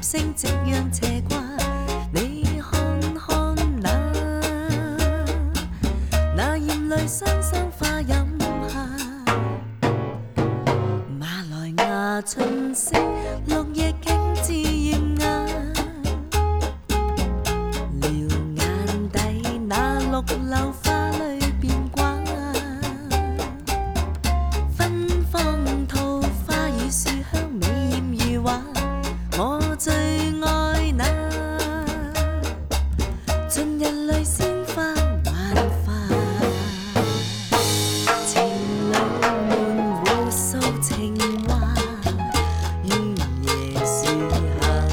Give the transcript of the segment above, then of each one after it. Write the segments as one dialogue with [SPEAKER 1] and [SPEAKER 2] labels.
[SPEAKER 1] 星夕阳斜挂，你看看那艷泪双双花饮下。马来亚春色，绿野景致艳雅。撩眼底那绿柳花里变卦，芬芳桃花与树香美艳如画。我最爱那春日里鲜花万花，情侣们互诉情话于椰樹下。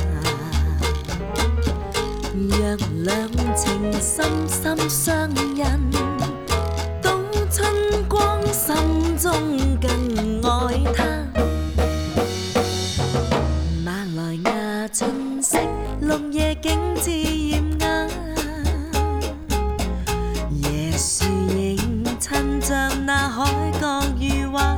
[SPEAKER 1] 若兩情深深相印，到春光心中更愛他。馬來亞春色，綠野景致豔雅。椰樹影襯着那海角如畫，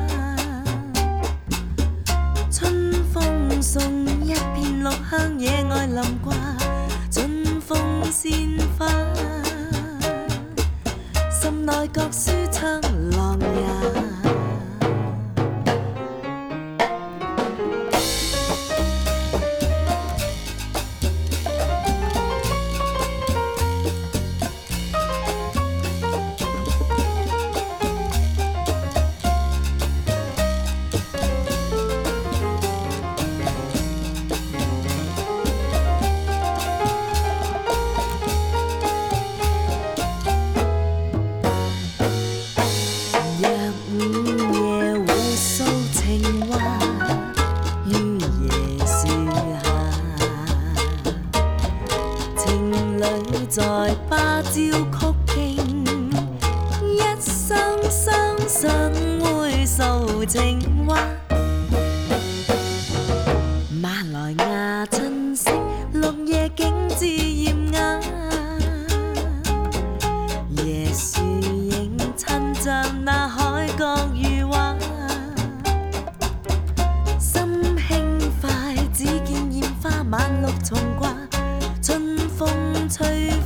[SPEAKER 1] 春風送一片綠香，野外淋掛，盡奉鮮花，心內覺舒暢朗也。在芭蕉曲徑，一生相信會訴情話。馬來亞春色，綠野景致豔雅。椰樹影襯着那海角如畫，心輕快，只見艷花滿綠重掛，春風吹。